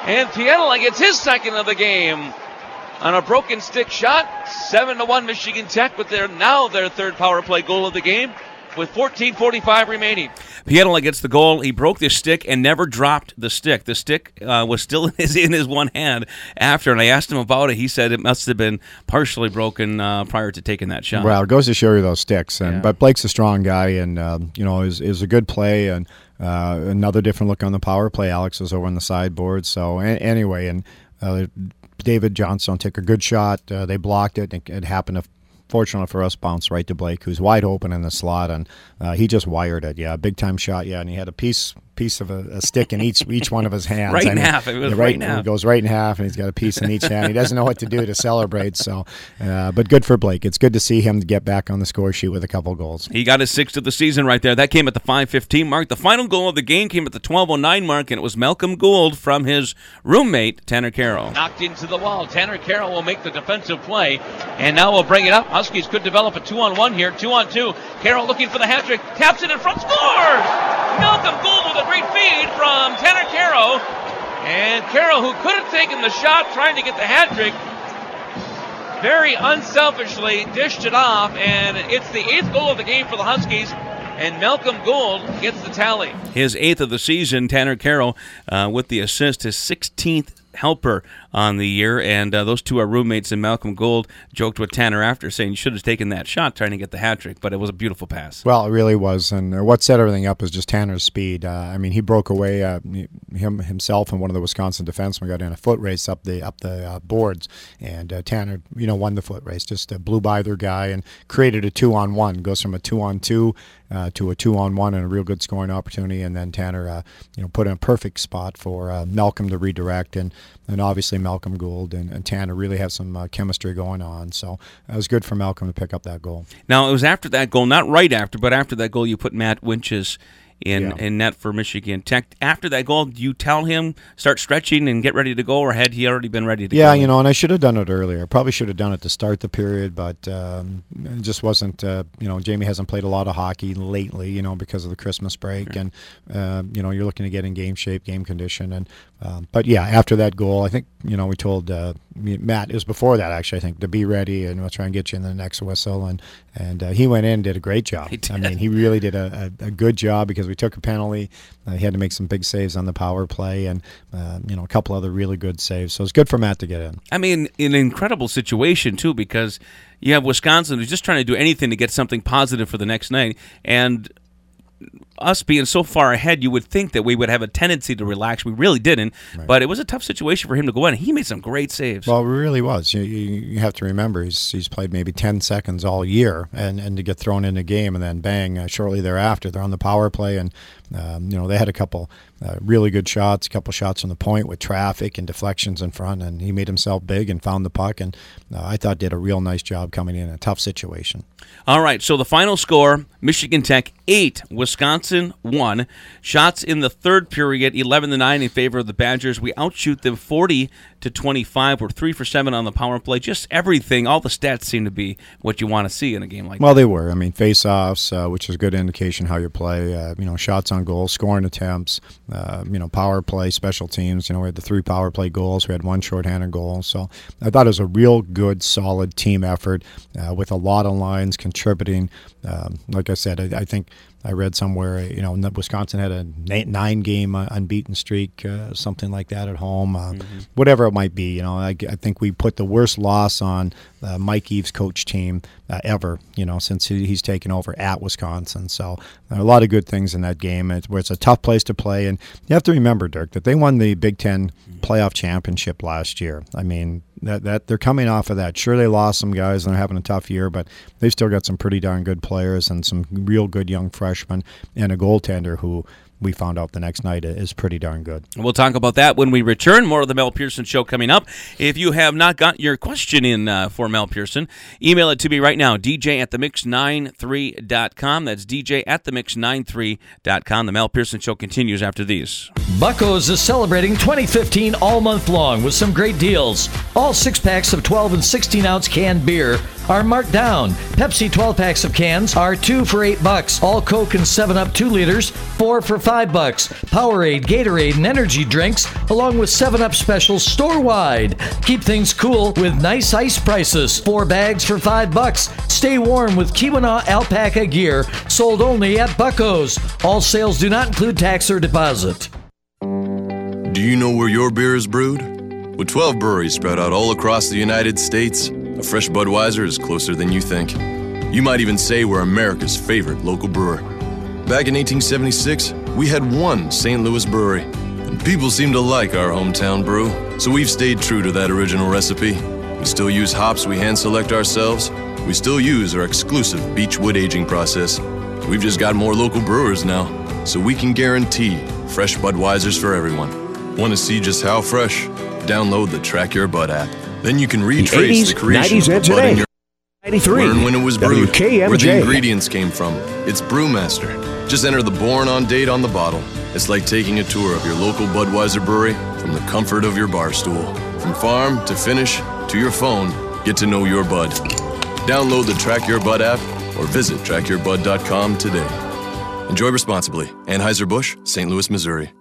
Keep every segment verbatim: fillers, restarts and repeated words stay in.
And Pietila gets his second of the game on a broken stick shot. seven to one Michigan Tech with their now their third power play goal of the game with fourteen forty-five remaining. Pietila gets the goal. He broke the stick and never dropped the stick. The stick uh, was still in his, in his one hand after, and I asked him about it. He said it must have been partially broken uh, prior to taking that shot. Well, it goes to show you those sticks. And Yeah. But Blake's a strong guy, and uh, you know, is is a good play, and uh, another different look on the power play. Alex was over on the sideboard. So a- anyway, and uh, David Johnstone took a good shot. Uh, they blocked it. It, it happened to, fortunately for us, bounce right to Blake, who's wide open in the slot, and uh, he just wired it. Yeah, big time shot. Yeah, and he had a piece piece of a, a stick in each each one of his hands. Right I in mean, half. It was yeah, right in half. It goes right in half, and he's got a piece in each hand. He doesn't know what to do to celebrate. So, uh, but good for Blake. It's good to see him get back on the score sheet with a couple goals. He got his sixth of the season right there. That came at the five fifteen mark. The final goal of the game came at the twelve oh nine mark, and it was Malcolm Gould from his roommate, Tanner Carroll. Knocked into the wall. Tanner Carroll will make the defensive play, and now we'll bring it up. Huskies could develop a two-on-one here, two-on-two. Carroll looking for the hat trick, taps it in front, scores! Malcolm Gould with a great feed from Tanner Carroll, and Carroll, who could have taken the shot trying to get the hat trick, very unselfishly dished it off, and it's the eighth goal of the game for the Huskies, and Malcolm Gould gets the tally. His eighth of the season, Tanner Carroll, uh, with the assist, his sixteenth helper on the year, and uh, those two are roommates, and Malcolm Gould joked with Tanner after, saying you should have taken that shot trying to get the hat trick, but it was a beautiful pass. Well, it really was, and uh, what set everything up was just Tanner's speed. Uh, I mean, he broke away. Uh, him himself and one of the Wisconsin defensemen got in a foot race up the up the uh, boards, and uh, Tanner, you know, won the foot race. Just uh, blew by their guy and created a two-on-one. Goes from a two-on-two uh, to a two-on-one and a real good scoring opportunity, and then Tanner, uh, you know, put in a perfect spot for uh, Malcolm to redirect, and and obviously Malcolm Gould and, and Tanner really have some uh, chemistry going on. So it was good for Malcolm to pick up that goal. Now, it was after that goal, not right after, but after that goal, you put Matt Winches in, Yeah. in net for Michigan Tech. After that goal, do you tell him, start stretching and get ready to go, or had he already been ready to Yeah, go? you know, and I should have done it earlier. Probably should have done it to start the period, but um, it just wasn't, uh, you know, Jamie hasn't played a lot of hockey lately, you know, because of the Christmas break. And, uh, you know, you're looking to get in game shape, game condition. And um, But, yeah, after that goal, I think, you know, we told uh, Matt, it was before that, actually, I think, to be ready, and we'll try and get you in the next whistle. And, and uh, he went in and did a great job. He did. I mean, he really did a, a, a good job because we took a penalty. Uh, he had to make some big saves on the power play and, uh, you know, a couple other really good saves. So it's good for Matt to get in. I mean, an incredible situation, too, because you have Wisconsin who's just trying to do anything to get something positive for the next night, and us being so far ahead, you would think that we would have a tendency to relax. We really didn't, Right. but it was a tough situation for him to go in. He made some great saves. Well, it really was. You, you, you have to remember he's he's played maybe ten seconds all year, and, and to get thrown in the game, and then bang, uh, shortly thereafter, they're on the power play, and um, you know they had a couple uh, really good shots, a couple shots from the point with traffic and deflections in front, and he made himself big and found the puck, and uh, I thought did a real nice job coming in a tough situation. All right, so the final score, Michigan Tech eight, Wisconsin one. Shots in the third period, eleven to nine in favor of the Badgers. We outshoot them forty to twenty-five. We're three for seven on the power play. Just everything, all the stats seem to be what you want to see in a game like Well, that. they were. I mean, face-offs, uh, which is a good indication how you play. Uh, you know, shots on goal, scoring attempts. Uh, you know, power play, special teams. You know, we had the three power play goals. We had one shorthanded goal. So I thought it was a real good, solid team effort uh, with a lot of lines contributing. Um, like I said, I, I think I read somewhere, you know, Wisconsin had a nine-game unbeaten streak, uh, something like that at home. Uh, mm-hmm. Whatever it might be, you know, I, I think we put the worst loss on uh, Mike Eves' coach team uh, ever, you know, since he, he's taken over at Wisconsin. So there are a lot of good things in that game. It's, where it's a tough place to play, and you have to remember, Dirk, that they won the Big Ten playoff championship last year. I mean, that that they're coming off of that. Sure, they lost some guys and they're having a tough year, but they've still got some pretty darn good players and some real good young freshmen and a goaltender who we found out the next night is pretty darn good. We'll talk about that when we return. More of the Mel Pearson Show coming up. If you have not got your question in uh, for Mel Pearson, email it to me right now, d j at the mix ninety-three dot com. That's d j at the mix ninety-three dot com. The Mel Pearson Show continues after these. Bucko's is celebrating twenty fifteen all month long with some great deals. All six packs of twelve and sixteen ounce canned beer are marked down. Pepsi twelve packs of cans are two for eight bucks. All Coke and seven up two liters, four for five bucks. Powerade, Gatorade, and energy drinks, along with seven up specials store-wide. Keep things cool with nice ice prices. Four bags for five bucks. Stay warm with Keweenaw alpaca gear, sold only at Bucko's. All sales do not include tax or deposit. Do you know where your beer is brewed? With twelve breweries spread out all across the United States, a fresh Budweiser is closer than you think. You might even say we're America's favorite local brewer. Back in eighteen seventy-six, we had one Saint Louis brewery, and people seem to like our hometown brew, so we've stayed true to that original recipe. We still use hops we hand-select ourselves. We still use our exclusive Beechwood aging process. We've just got more local brewers now, so we can guarantee fresh Budweisers for everyone. Want to see just how fresh? Download the Track Your Bud app. Then you can retrace the, eighties, the creation nineties, of and the bud in today. your ninety-three. Learn when it was brewed, W K M J. where the ingredients came from. It's Brewmaster. Just enter the born on date on the bottle. It's like taking a tour of your local Budweiser brewery from the comfort of your bar stool. From farm to finish to your phone, get to know your bud. Download the Track Your Bud app or visit track your bud dot com today. Enjoy responsibly. Anheuser-Busch, Saint Louis, Missouri.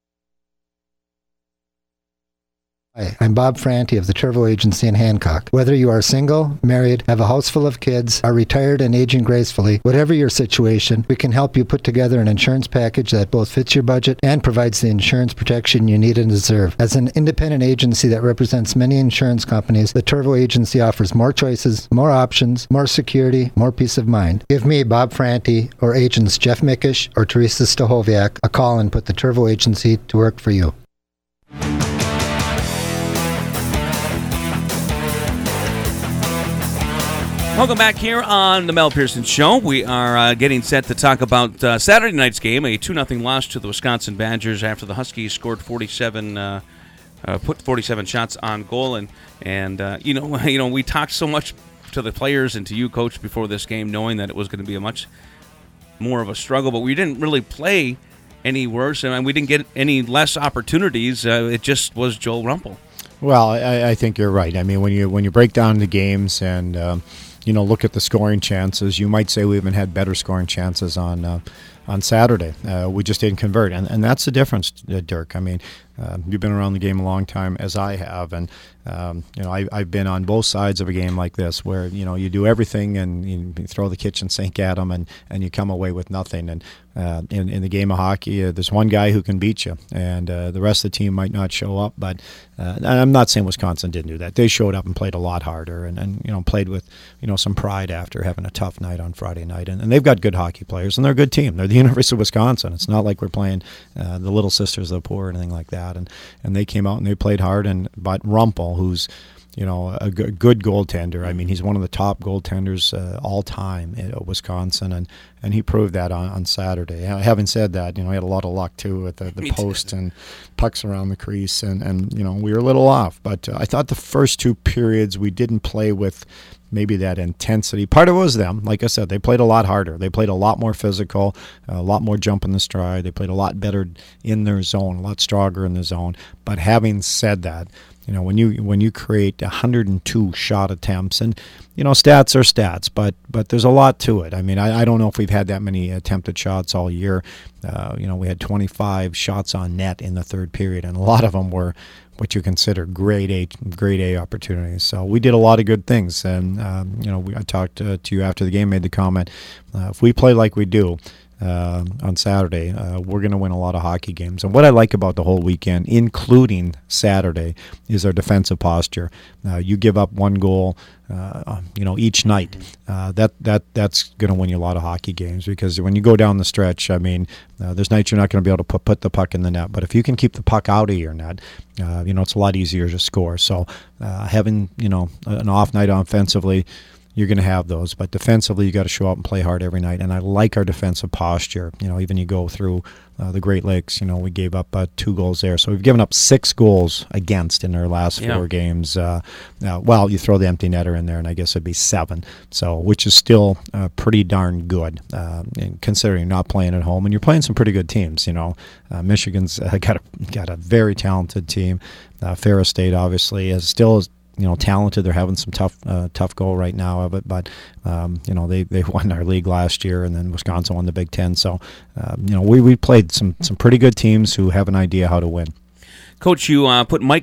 Hi, I'm Bob Franti of the Turvo Agency in Hancock. Whether you are single, married, have a house full of kids, are retired and aging gracefully, whatever your situation, we can help you put together an insurance package that both fits your budget and provides the insurance protection you need and deserve. As an independent agency that represents many insurance companies, the Turvo Agency offers more choices, more options, more security, more peace of mind. Give me, Bob Franti, or agents Jeff Mickish or Teresa Stahoviak a call and put the Turvo Agency to work for you. Welcome back here on the Mel Pearson Show. We are uh, getting set to talk about uh, Saturday night's game, a two nothing loss to the Wisconsin Badgers after the Huskies scored forty-seven, uh, uh, put forty-seven shots on goal, and and uh, you know you know we talked so much to the players and to you, Coach, before this game, knowing that it was going to be a much more of a struggle, but we didn't really play any worse, and we didn't get any less opportunities. Uh, it just was Joel Rumpel. Well, I, I think you're right. I mean, when you when you break down the games and um, you know, look at the scoring chances, you might say we even had better scoring chances on uh, on Saturday. Uh, we just didn't convert, and and that's the difference, uh, Dirk. I mean, uh, you've been around the game a long time, as I have, and um, you know, I, I've been on both sides of a game like this, where you know you do everything and you throw the kitchen sink at them, and, and you come away with nothing. And uh, in in the game of hockey, uh, there's one guy who can beat you, and uh, the rest of the team might not show up. But uh, I'm not saying Wisconsin didn't do that. They showed up and played a lot harder, and, and you know played with you know some pride after having a tough night on Friday night. And, and they've got good hockey players, and they're a good team. They're the University of Wisconsin. It's not like we're playing uh, the Little Sisters of the Poor or anything like that. And and they came out and they played hard. And but Rumpel, who's you know a good, good goaltender. I mean, he's one of the top goaltenders uh, all time at Wisconsin, and, and he proved that on, on Saturday. Having said that, you know, he had a lot of luck too with the, the post and pucks around the crease, and, and you know we were a little off. But uh, I thought the first two periods we didn't play with maybe that intensity. Part of it was them. Like I said, they played a lot harder. They played a lot more physical, a lot more jump in the stride. They played a lot better in their zone, a lot stronger in the zone. But having said that, you know, when you when you create one hundred two shot attempts, and you know, stats are stats, but but there's a lot to it. I mean, I, I don't know if we've had that many attempted shots all year. Uh, you know, we had twenty-five shots on net in the third period, and a lot of them were what you consider grade A, grade A opportunities. So we did a lot of good things, and um, you know, we, I talked uh, to you after the game, made the comment, uh, if we play like we do uh, on Saturday, uh, we're going to win a lot of hockey games. And what I like about the whole weekend, including Saturday, is our defensive posture. Uh, you give up one goal, uh, you know, each night. Uh, that that that's going to win you a lot of hockey games, because when you go down the stretch, I mean, uh, there's nights you're not going to be able to put put the puck in the net. But if you can keep the puck out of your net, uh, you know, it's a lot easier to score. So uh, having you know an off night offensively, you're going to have those, but defensively you got to show up and play hard every night. And I like our defensive posture. You know, even you go through uh, the Great Lakes, you know, we gave up uh, two goals there, so we've given up six goals against in our last yeah. four games. Uh, uh, well, you throw the empty netter in there, and I guess it'd be seven. So, which is still uh, pretty darn good, uh, considering not playing at home, and you're playing some pretty good teams. You know, uh, Michigan's uh, got a got a very talented team. Uh, Ferris State obviously is still. you know, talented. They're having some tough uh, tough go right now of it, but um, you know, they, they won our league last year, and then Wisconsin won the Big Ten. So uh, you know, we we played some some pretty good teams who have an idea how to win. Coach, you uh, put Mike